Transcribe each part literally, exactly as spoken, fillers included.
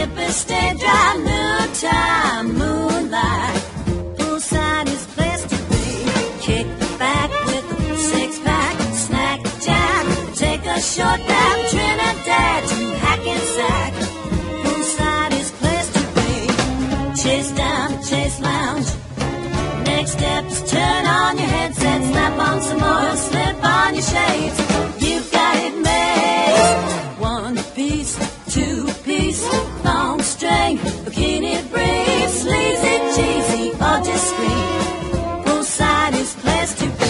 slippers stay dry. Noontime moonlight, poolside is place to be. Kick back with a six-pack, snack jack. Take a short nap, Trinidad to Hackensack. Poolside is place to be. Chase down the Chase Lounge. Next step is turn on your headset, slap on some oil, slip on your shades. You've got it made. One piece, two piece, long string, bikini brief, sleazy, cheesy, or discreet. Poolside is place to be.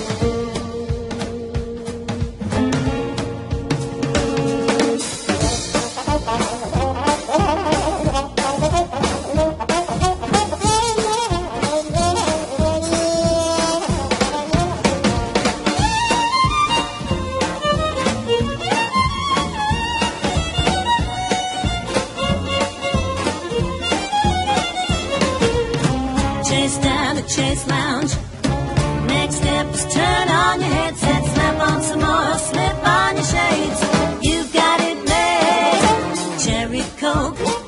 Chase down the Chase Lounge. Next step is turn on your headset, slap on some oil, slip on your shades. You've got it made. Cherry Coke,